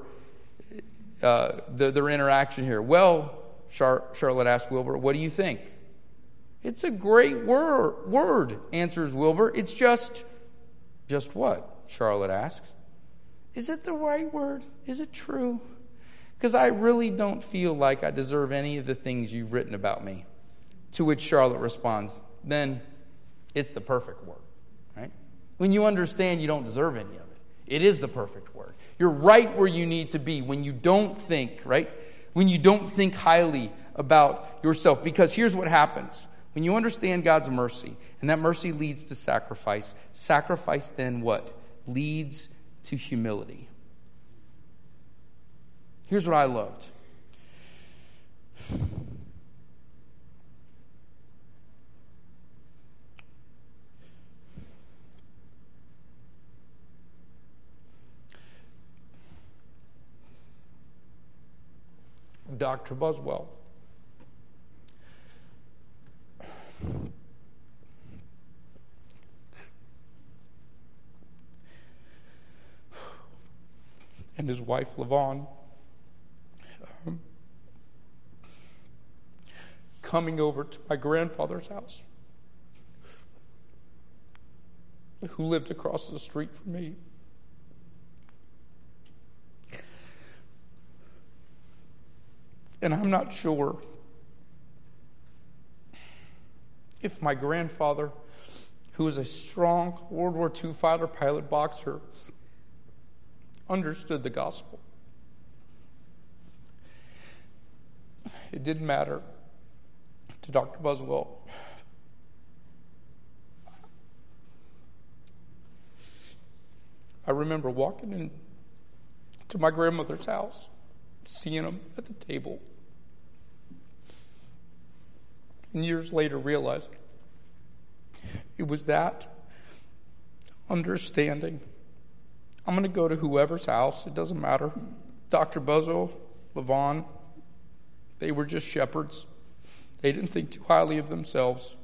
uh, the, their interaction here. Well, Char- Charlotte asked Wilbur, what do you think? It's a great wor- word, answers Wilbur. It's just, just what? Charlotte asks. Is it the right word? Is it true? Because I really don't feel like I deserve any of the things you've written about me. To which Charlotte responds, then it's the perfect word, right? When you understand you don't deserve any of it, it is the perfect word. You're right where you need to be when you don't think, right? When you don't think highly about yourself. Because here's what happens. When you understand God's mercy, and that mercy leads to sacrifice, sacrifice then what? Leads to humility. Here's what I loved. Doctor Buswell. And his wife, LaVon, um, coming over to my grandfather's house, who lived across the street from me. And I'm not sure if my grandfather, who was a strong World War Two fighter pilot boxer, understood the gospel. It didn't matter to Doctor Buswell. I remember walking in to my grandmother's house, seeing him at the table, and years later realizing it was that understanding. I'm going to go to whoever's house, it doesn't matter. Doctor Buswell, LaVon, they were just shepherds. They didn't think too highly of themselves.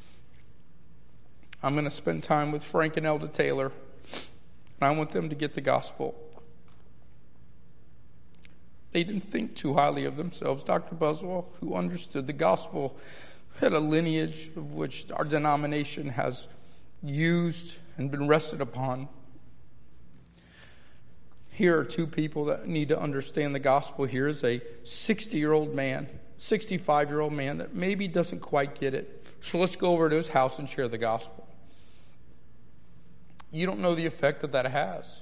I'm going to spend time with Frank and Elda Taylor, and I want them to get the gospel. They didn't think too highly of themselves. Doctor Buswell, who understood the gospel, had a lineage of which our denomination has used and been rested upon. here are two people that need to understand the gospel. Here is a sixty-year-old man, sixty-five-year-old man that maybe doesn't quite get it. So let's go over to his house and share the gospel. You don't know the effect that that has.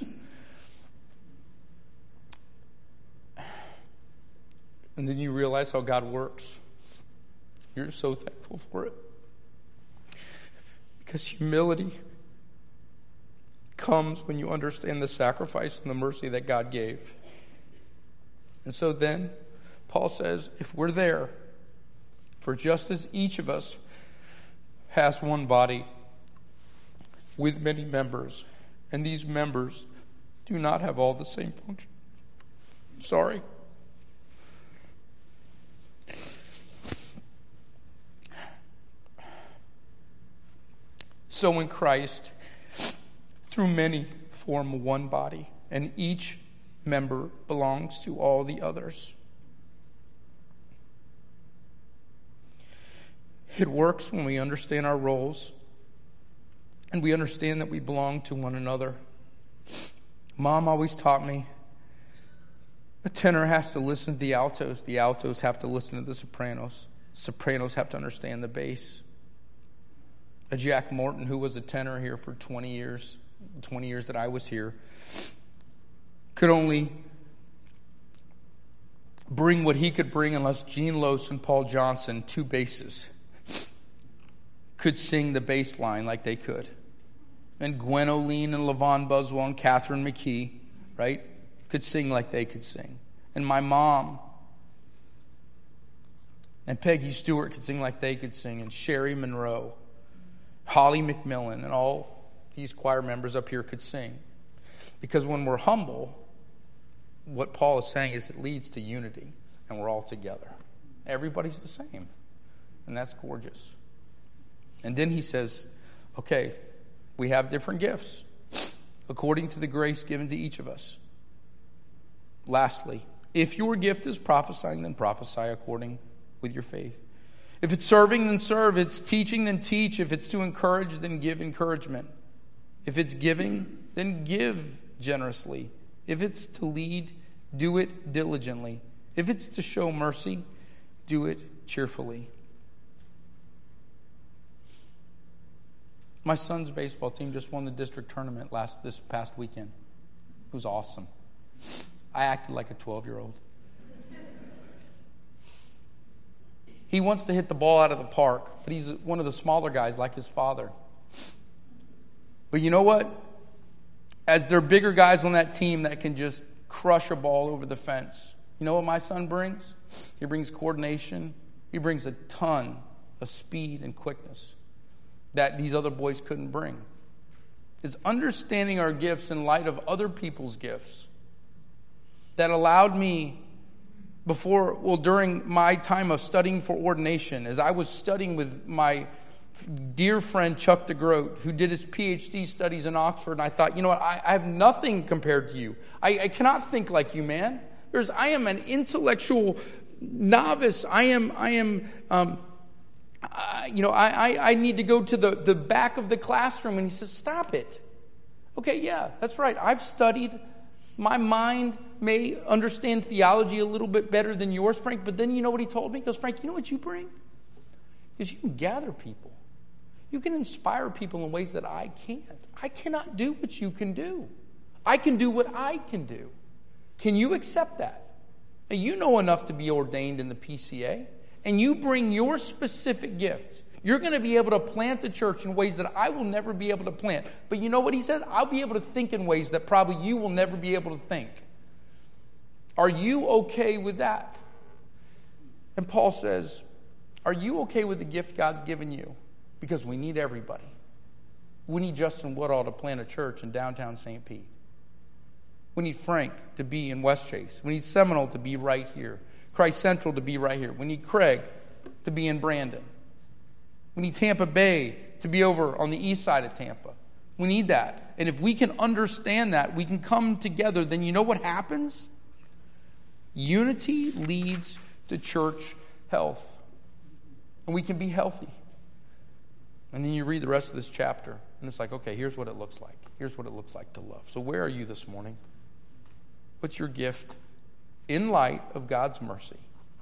And then you realize how God works. You're so thankful for it. Because humility comes when you understand the sacrifice and the mercy that God gave. And so then, Paul says, if we're there, for just as each of us has one body with many members, and these members do not have all the same function. Sorry. So in Christ, through many form one body, and each member belongs to all the others. It works when we understand our roles, and we understand that we belong to one another. Mom always taught me, a tenor has to listen to the altos, the altos have to listen to the sopranos, sopranos have to understand the bass. A Jack Morton, who was a tenor here for twenty years, twenty years that I was here, could only bring what he could bring unless Gene Lose and Paul Johnson, two basses, could sing the bass line like they could. And Gwen O'Lean and LaVon Buswell and Catherine McKee, right, could sing like they could sing. And my mom and Peggy Stewart could sing like they could sing. And Sherry Monroe, Holly McMillan, and all these choir members up here could sing. Because when we're humble, what Paul is saying is it leads to unity, and we're all together. Everybody's the same, and that's gorgeous. And then he says, okay, we have different gifts according to the grace given to each of us. Lastly, if your gift is prophesying, then prophesy according with your faith. If it's serving, then serve. If it's teaching, then teach. If it's to encourage, then give encouragement. If it's giving, then give generously. If it's to lead, do it diligently. If it's to show mercy, do it cheerfully. My son's baseball team just won the district tournament last this past weekend. It was awesome. I acted like a twelve-year-old. He wants to hit the ball out of the park, but he's one of the smaller guys like his father. But you know what? As there are bigger guys on that team that can just crush a ball over the fence, you know what my son brings? He brings coordination. He brings a ton of speed and quickness that these other boys couldn't bring. Is understanding our gifts in light of other people's gifts that allowed me before, well, during my time of studying for ordination, as I was studying with my dear friend Chuck DeGroat, who did his P H D studies in Oxford, and I thought, you know what, I, I have nothing compared to you. I, I cannot think like you, man. There's, I am an intellectual novice. I am, I am, um, I, you know, I, I, I need to go to the, the back of the classroom. And he says, stop it. Okay, yeah, that's right. I've studied. My mind may understand theology a little bit better than yours, Frank, but then you know what he told me? He goes, Frank, you know what you bring? Because you can gather people. You can inspire people in ways that I can't. I cannot do what you can do. I can do what I can do. Can you accept that? Now, you know enough to be ordained in the P C A, and you bring your specific gifts. You're going to be able to plant a church in ways that I will never be able to plant. But you know what he says? I'll be able to think in ways that probably you will never be able to think. Are you okay with that? And Paul says, are you okay with the gift God's given you? Because we need everybody. We need Justin Woodall to plant a church in downtown Saint Pete. We need Frank to be in West Chase. We need Seminole to be right here. Christ Central to be right here. We need Craig to be in Brandon. We need Tampa Bay to be over on the east side of Tampa. We need that. And if we can understand that, we can come together, then you know what happens? Unity leads to church health. And we can be healthy. And then you read the rest of this chapter, and it's like, okay, here's what it looks like. Here's what it looks like to love. So where are you this morning? What's your gift in light of God's mercy?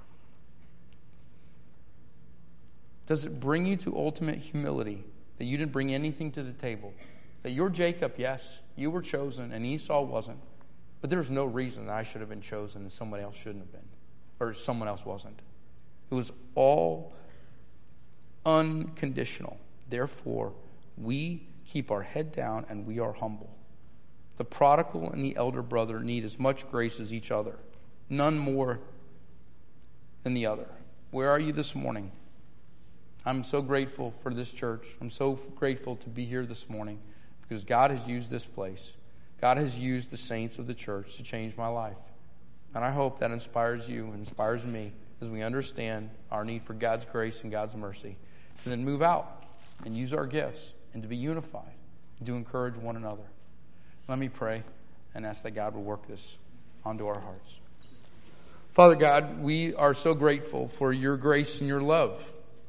Does it bring you to ultimate humility that you didn't bring anything to the table? That you're Jacob, yes, you were chosen, and Esau wasn't. But there's no reason that I should have been chosen and somebody else shouldn't have been, or someone else wasn't. It was all unconditional. Therefore, we keep our head down and we are humble. The prodigal and the elder brother need as much grace as each other, none more than the other. Where are you this morning? I'm so grateful for this church. I'm so grateful to be here this morning because God has used this place. God has used the saints of the church to change my life. And I hope that inspires you and inspires me as we understand our need for God's grace and God's mercy. And then move out and use our gifts and to be unified and to encourage one another. Let me pray and ask that God will work this onto our hearts. Father God, we are so grateful for your grace and your love.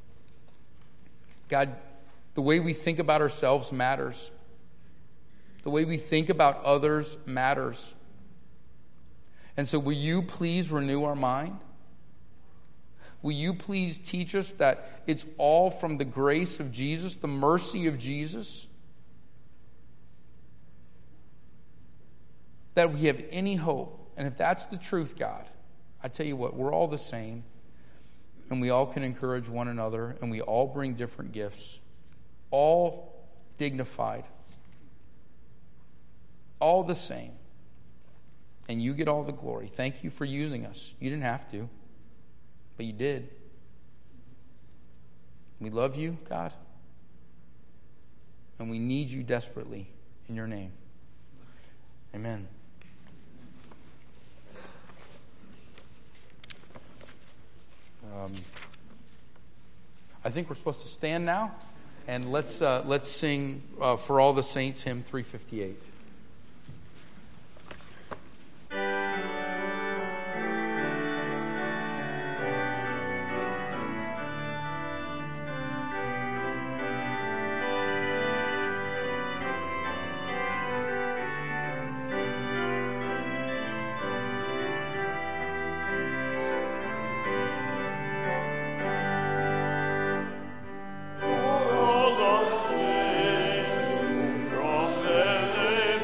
God, the way we think about ourselves matters. The way we think about others matters. And so will you please renew our mind? Will you please teach us that it's all from the grace of Jesus, the mercy of Jesus, that we have any hope? And if that's the truth, God, I tell you what, we're all the same. And we all can encourage one another, and we all bring different gifts, all dignified, all the same. And you get all the glory. Thank you for using us. You didn't have to, but you did. We love you, God, and we need you desperately in your name. Amen. Um, I think we're supposed to stand now, and let's uh, let's sing uh, For All the Saints, hymn three fifty-eight. All the saints from their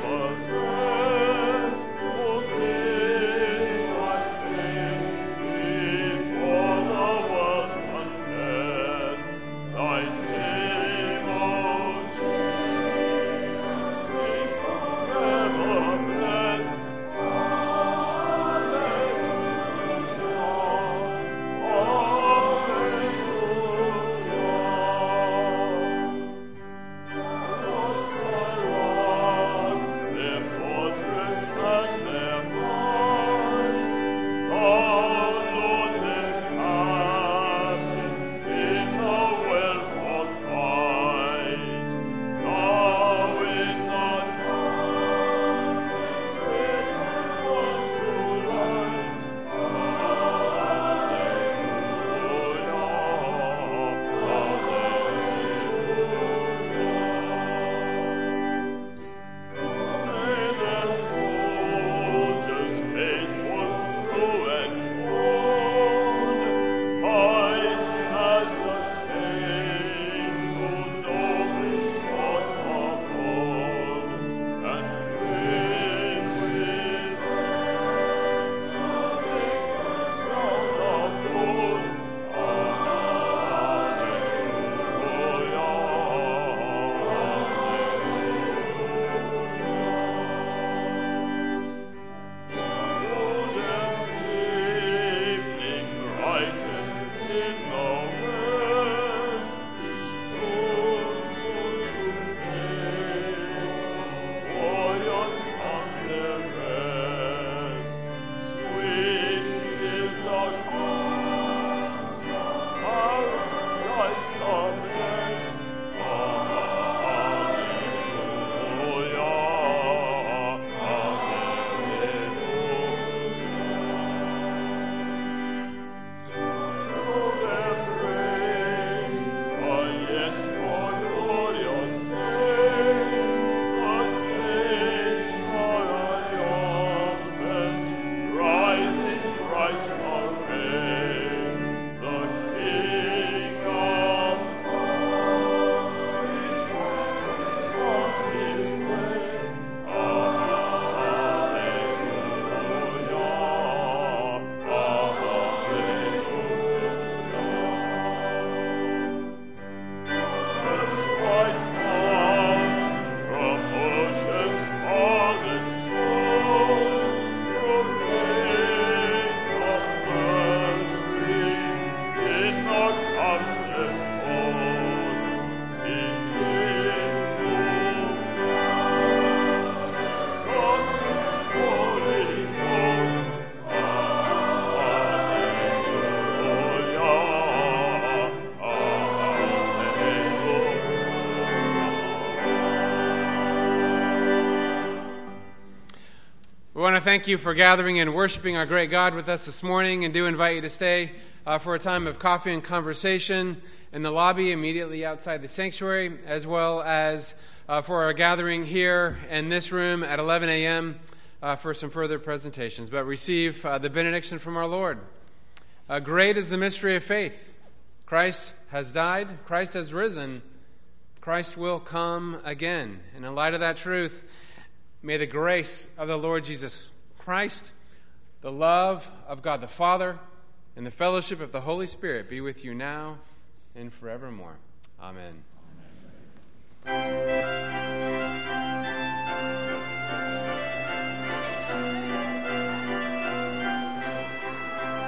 to thank you for gathering and worshiping our great God with us this morning, and do invite you to stay uh, for a time of coffee and conversation in the lobby immediately outside the sanctuary, as well as uh, for our gathering here in this room at eleven a.m. Uh, for some further presentations. But receive uh, the benediction from our Lord. Uh, great is the mystery of faith. Christ has died. Christ has risen. Christ will come again. And in light of that truth, may the grace of the Lord Jesus Christ, the love of God the Father, and the fellowship of the Holy Spirit be with you now and forevermore. Amen. Amen.